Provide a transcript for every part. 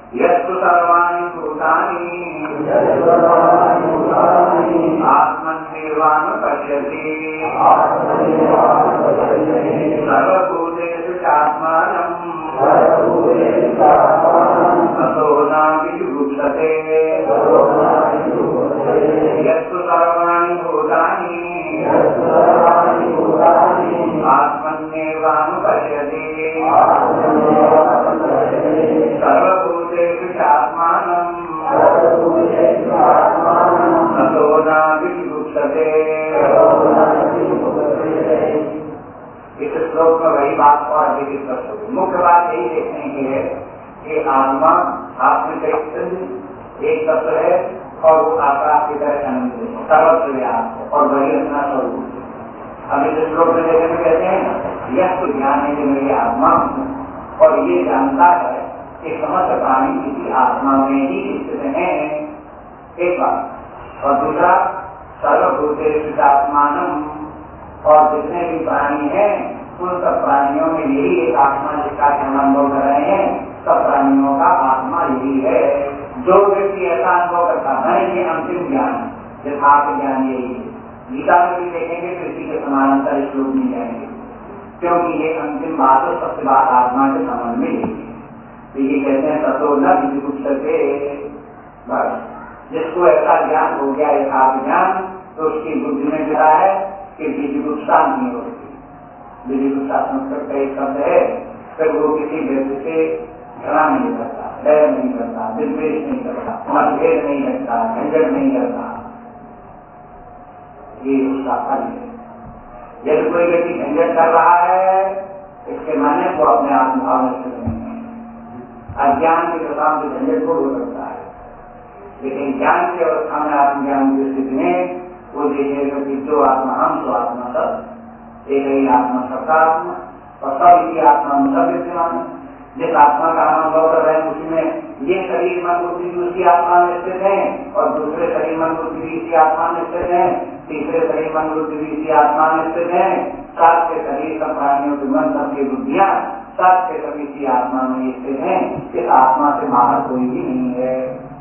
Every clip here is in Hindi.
यस्तु सर्वाणि भूतानि आत्मन्येवानुपश्यति सर्वभूतेषु चात्मानं ततो न विजुगुप्सते। यस्तु सर्वाणि भूतानि आत्मन्येवानुपश्यति सर्वभूतेषु चात्मानं ततो न विजुगुप्सते। इस श्लोक में वही बात और अधिक स्पष्ट होगी। मुख्य बात यही देखने की है कि आत्मा एक तत्व है और वो आकाश की तरह अनंत है, सर्वत्र व्याप्त है और वही अपना स्वरूप है। अब इस श्लोक में देखने में कहते हैं यह तो ज्ञान है कि मेरी आत्मा और ये जानता है कि समस्त प्राणी किसी आत्मा में ही स्थित है, एक बात। और दूसरा सर्वभूतेषु आत्मानं, और जितने भी प्राणी हैं उन सब प्राणियों में यही एक आत्मा जिसका हम अनुभव कर रहे हैं, सब प्राणियों का आत्मा यही है। जो व्यक्ति ऐसा अनुभव करता है ये अंतिम ज्ञान यथार्थ ज्ञान यही है। गीता में भी देखेंगे तो इसी के समानांतर श्लोक मिल जाएंगे, क्योंकि ये अंतिम बात और सबसे बात आत्मा के संबंध में यही है। तो ये कहते हैं ततो न विजुगुप्सते, बस जिसको ऐसा ज्ञान हो गया यथार्थ ज्ञान तो उसकी बुद्धि में गिरा है कि विजुगुप्सा नहीं होती। विजुगुप्सा संस्कृत का एक शब्द है, फिर वो किसी व्यक्ति से घृणा नहीं करता, डर नहीं करता, विद्वेष नहीं करता, मतभेद नहीं रखता, झंझट नहीं करता। ये उसका फल है। यदि कोई व्यक्ति झंझट कर रहा है इसके माने वो अपने आत्मभाव में स्थित नहीं है। अज्ञान की दशा में झंझट को हो सकता है, लेकिन ज्ञान की अवस्था में आत्मज्ञान की स्थिति में वो देखेगा कि जो आत्मा हम तो आत्मा सब एक ही आत्मा सबका आत्मा और सब इसी आत्मा में सब विद्यमान है। जिस आत्मा का हम अनुभव कर रहे हैं उसमें ये शरीर मन बुद्धि भी उसी आत्मा में स्थित है और दूसरे शरीर मन बुद्धि भी इसी आत्मा में स्थित है, तीसरे शरीर मन बुद्धि भी इसी आत्मा में स्थित है, सात के शरीर सब प्राणियों के मन सबकी बुद्धियां सात के सभी इसी आत्मा में स्थित है। इस आत्मा से बाहर कोई भी नहीं है।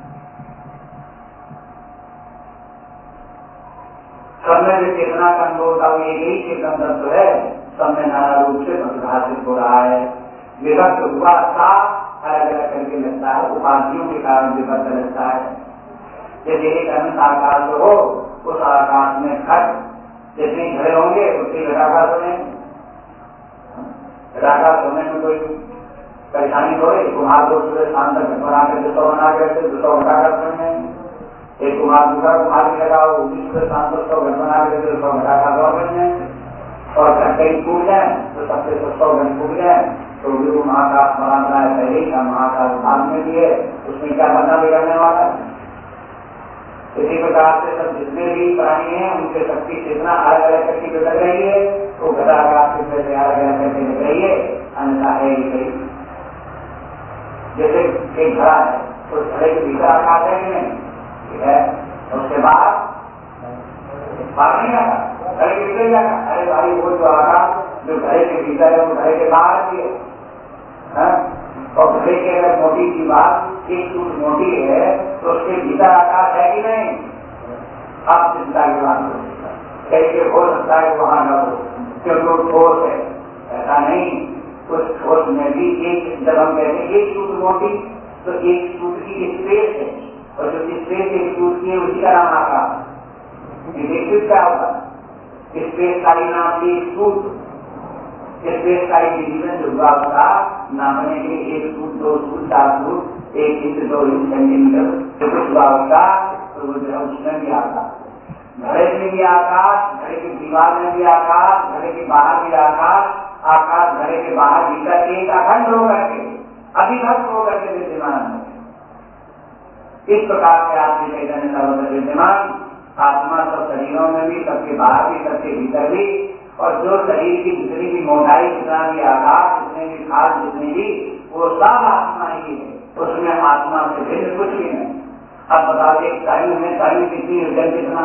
सब में जो चेतना का अनुभव था वो एक ही चेतन तत्व है, सब में नाना रूप से प्रतिभाषित हो रहा है। विभक्त हुआ साफ अलग अलग करके लगता है, उपाधियों के कारण विभक्त लगता है। जैसे एक अनंत आकाश हो उस आकाश में घट जितने घड़े होंगे उतनी घटाकाश होने, घटाकाश होने में कोई परेशानी हो रही। कुमार को सुबह शाम तक घट बना कर 200 बना के 200 घटाकाश होंगे। एक कुमार दूसरा कुमार भी लगा वो सुबह शाम तक 100 घट बना के 200 घटाकाश और बन जाए और घंटे टूट जाए तो सबसे 100 घंटे टूट जाए तो भी वो महाकाश बनाना है पहले ही का महाकाश भाग में भी है, उसमें क्या बनना बिगड़ने वाला है। इसी प्रकार से सब जितने भी प्राणी हैं उनके शक्ति चेतना अलग अलग करके बिगड़ रही है तो घटाकाश के से अलग अलग करके लग रही है, अन्यथा है ही कहीं। जैसे एक घड़ा है तो घड़े के भीतर आकाश है कि नहीं है, उसके बाद बाहर नहीं आता, घड़े के भीतर जाता। अरे भाई वो जो आकाश जो घड़े के भीतर है वो घड़े के बाहर भी है। और घड़े की अगर मोटी की बात एक फुट मोटी है तो उसके भीतर आकाश है कि नहीं। अब चिंता की बात कैसे हो सकता है वहां न हो, क्योंकि वो ठोस है। ऐसा नहीं, उस ठोस में भी एक, जब हम कहते हैं एक फुट मोटी तो एक फुट की स्पेस है और जो स्पेस एक फुट की है उसी का नाम आकाश। क्या होगा स्पेस का ही नाम एक फुट, स्पेस का डिवीजन जो हुआ उसका नापने के लिए 1 foot 2 foot 4 foot 1 inch 2 inch centimetre जो कुछ हुआ उसका तो वो जो है उसमें भी आकाश, घड़े में भी आकाश, घड़े की दीवार में भी आकाश, घड़े के बाहर भी आकाश, आकाश घड़े के बाहर भीतर एक अखंड होकर के अभिभक्त होकर के विद्यमान है। इस प्रकार से आत्म चैतन्य सर्वत्र विद्यमान, आत्मा सब शरीरों में भी, सबके बाहर भी, सबके भीतर भी, और जो शरीर की जितनी भी मोटाई, जितना भी आकार, जितने भी खास, जितनी भी, वो सब आत्मा ही है, उसमें आत्मा से भिन्न कुछ भी नहीं। अब बताओ एक तायु में तायु कितनी वजन कितना,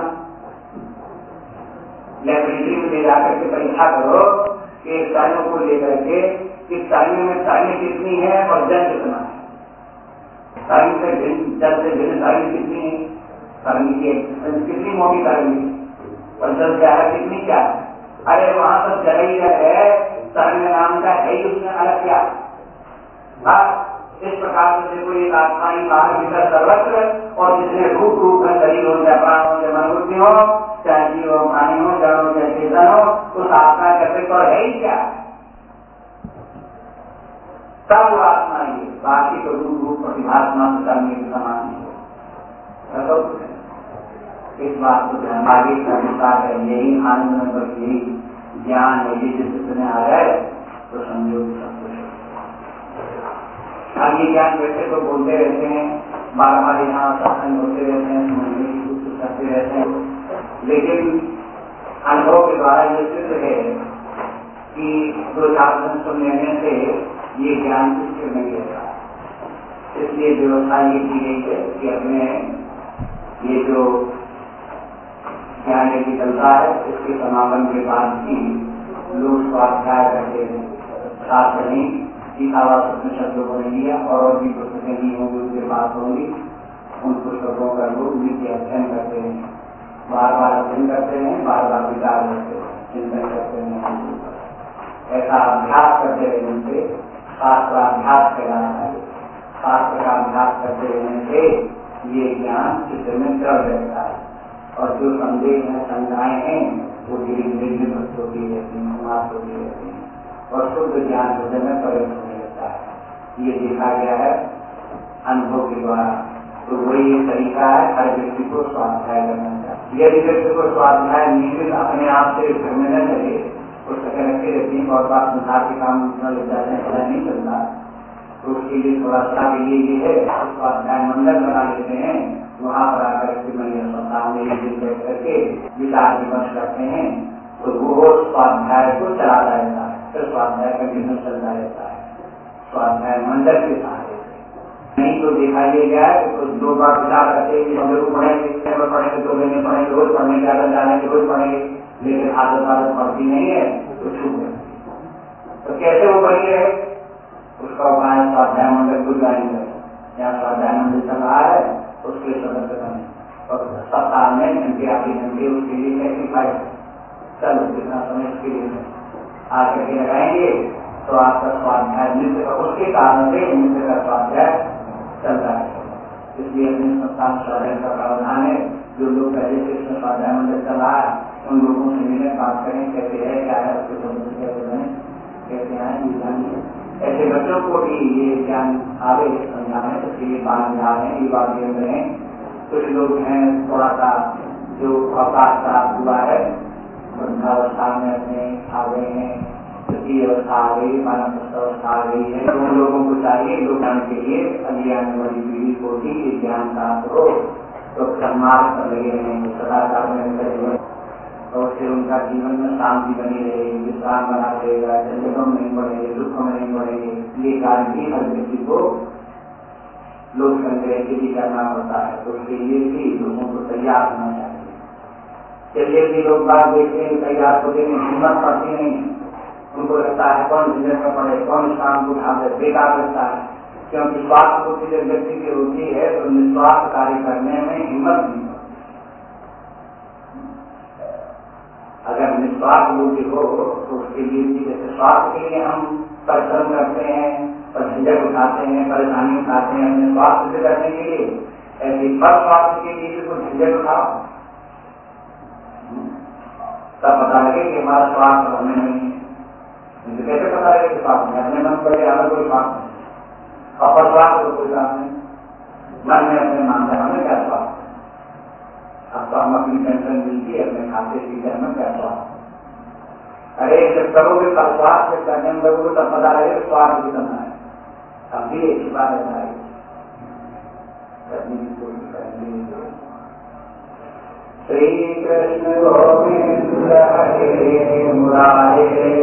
लेबोरेटरी में ले जाकर के परीक्षा करो कि एक तायु को लेकर के इस तायु में तायु कितनी है और जन कितना है, तरंग से भिन्न, जल से भिन्न तरंग कितनी है, तरंग की कितनी मोटी तरंग है, और जल से अलग कितनी क्या है? अरे वहां सब जल ही जल है, तरंग नाम का है ही उसमें अलग क्या? इस प्रकार से देखो एक आत्मा ही बाहर भीतर सर्वत्र, और जितने रूप रूप में शरीर हो, चाहे प्राण हो, चाहे मनुष्य हो, चाहे जीव हो, प्राणी हो, जड़ हो, चाहे चेतन हो, उस आत्मा के अस्तित्व पर है ही क्या? सब आत्मा ही, बाकी तो रूप रूप प्रतिभात्मा से करने के समान ही हो। इस बात को ध्यान आगे करता है, यही आनंद नंबर, यही ज्ञान है, जिस स्थिति में आ जाए तो समझो सब कुछ। अब ये ज्ञान वैसे तो बोलते रहते हैं, बार बार यहाँ सत्संग होते रहते हैं, समझने की कोशिश करते रहते हैं, लेकिन अनुभव के द्वारा ये सिद्ध है कि 2-4 दिन सुन लेने से ये ज्ञान स्थिर नहीं रहता। इसलिए व्यवस्था ये की गई है कि अपने ये जो ज्ञान यदि चलता है, इसके समापन के बाद भी लोग स्वाध्याय करते हैं, साथ नहीं सीखा हुआ अपने शब्दों को नहीं लिया, और भी पुस्तकें नहीं होंगी उनके पास होंगी, उन पुस्तकों का लोग नीति अध्ययन करते हैं, बार बार अध्ययन करते हैं, बार बार विचार करते हैं, चिंतन करते हैं, ऐसा अभ्यास करते रहने से शास्त्राभ्यास कहलाता है। शास्त्र का अभ्यास करते रहने से ये ज्ञान चित्र में चल रहता है, और जो संदेह है, शंकाएं हैं, वो धीरे धीरे निवृत्त होती रहती हैं, समाप्त होती रहती हैं, और शुद्ध ज्ञान हृदय में प्रवेश होने लगता है। ये देखा गया है अनुभव के द्वारा। तो वही ये तरीका है, हर व्यक्ति को स्वाध्याय करना चाहिए। यदि व्यक्ति को स्वाध्याय नियमित अपने आप से करने न लगे, पुस्तकें रखी रहती हैं, बहुत बार संसार के काम इतना लग जाते हैं, पता नहीं चलता, तो उसके लिए थोड़ा सा के लिए ये है, स्वाध्याय मंडल बना लेते हैं, वहाँ पर आकर के सामने एक दिन बैठ करके विचार विमर्श करते हैं, तो वो स्वाध्याय को चलाता रहता है, फिर स्वाध्याय कंटिन्यू चलता रहता है, स्वाध्याय मंडल के सहारे से। नहीं तो देखा ये गया है तो 2 बार विचार करते हैं कि हम जरूर पढ़ेंगे, 2 महीने पढ़ेंगे, रोज पढ़ने की आदत डालेंगे, रोज पढ़ेंगे, लेकिन आदत पढ़ती नहीं है तो छूट गई। तो कैसे वो बनी रहे, उसका उपाय स्वाध्याय मंडल को ज्वाइन करें। यहाँ स्वाध्याय मंडल चल रहा है, उसके सदस्य बने, और सप्ताह में घंटे आधे घंटे उसके लिए सेक्रीफाइस, चलो कितना समय उसके लिए आकर के लगाएंगे, तो आपका स्वाध्याय नित्य, उसके कारण से नित्य का स्वाध्याय चलता है। इसलिए अपने संस्थान स्वाध्याय का प्रावधान है। जो लोग पहले से इसमें स्वाध्याय मंडल चल रहा है, उन लोगों से मिले, बात करें, कैसे है, क्या है, उसके संबंध कैसे बने, कैसे आए, ये जानिए। ऐसे बच्चों को भी ये ज्ञान आवे समझाने, उसके लिए बाल विभाग है, ये बात दे रहे हैं। कुछ लोग हैं थोड़ा सा जो अवकाश प्राप्त हुआ है, वृद्धावस्था में अपने आ गए हैं, तृतीय अवस्था आ गई, मानव अवस्था आ गई है, तो उन लोगों को चाहिए लोग ज्ञान के लिए अगली आने वाली पीढ़ी को भी ज्ञान प्राप्त हो, तो सम्मान पर लगे रहेंगे, सदाचार में लगे, और उससे उनका जीवन में शांति बनी रहेगी, विश्राम बना रहेगा, झंझटों में नहीं पड़ेंगे, दुखों में नहीं पड़ेंगे। ये कार्य भी हर व्यक्ति को लोक संग्रह के लिए करना पड़ता है, तो उसके लिए भी लोगों को तैयार होना चाहिए। चलिए भी लोग बात देखते हैं, तैयार होते हैं, हिम्मत पड़ती नहीं, उनको लगता है कौन झंझट में पड़े, कौन इस काम को उठा दे, बेकार लगता है, क्योंकि स्वार्थ बुद्धि जब व्यक्ति की होती है तो निस्वार्थ कार्य करने में हिम्मत नहीं होती। अगर निस्वार्थ बुद्धि हो तो उसके लिए भी, जैसे स्वार्थ के लिए हम परिश्रम करते हैं और झंझट उठाते हैं, परेशानी उठाते हैं अपने स्वार्थ से करने के लिए, ऐसे पर स्वार्थ के लिए भी कुछ झंझट उठाओ, तब पता लगे कि हमारा स्वार्थ हमें नहीं है। कैसे पता लगे कि स्वार्थ में अपने मन पर हमें कोई स्वार्थ नहीं, और पर स्वार्थ को कोई स्वार्थ नहीं, मन में अपने मानते हैं हमें क्या स्वार्थ। अब तो हम अपनी पेंशन मिलती है, अपने खाते पीते हमें क्या स्वार्थ। अरे जब करोगे तब स्वार्थ जब करने में लगोगे तब पता लगे स्वार्थ कितना है। अब भी एक बात है करने की कोशिश करेंगे। श्री कृष्ण गोविंद हरे मुरारे,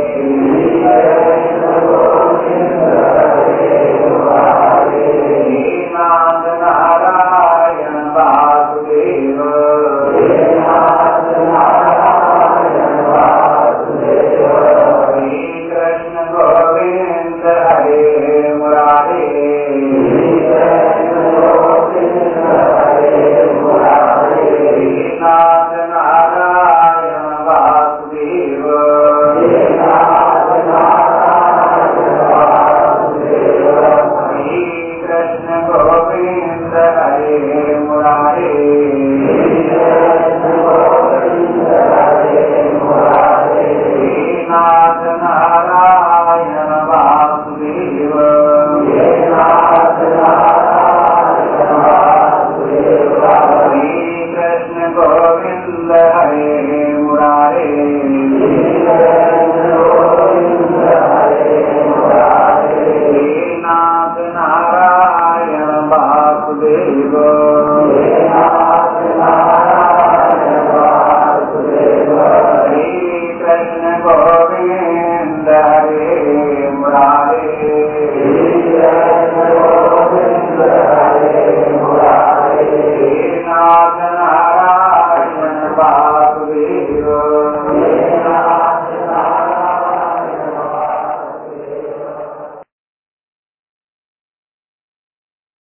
नाथ नारायण वासुदेव, श्री कृष्ण गोविंद हरे मुरारे, हरे मुरारे नाथ नारायण वासुदेव श्री कृष्ण गोविंद हरे मुरारे नाथ नारायण वासुदेव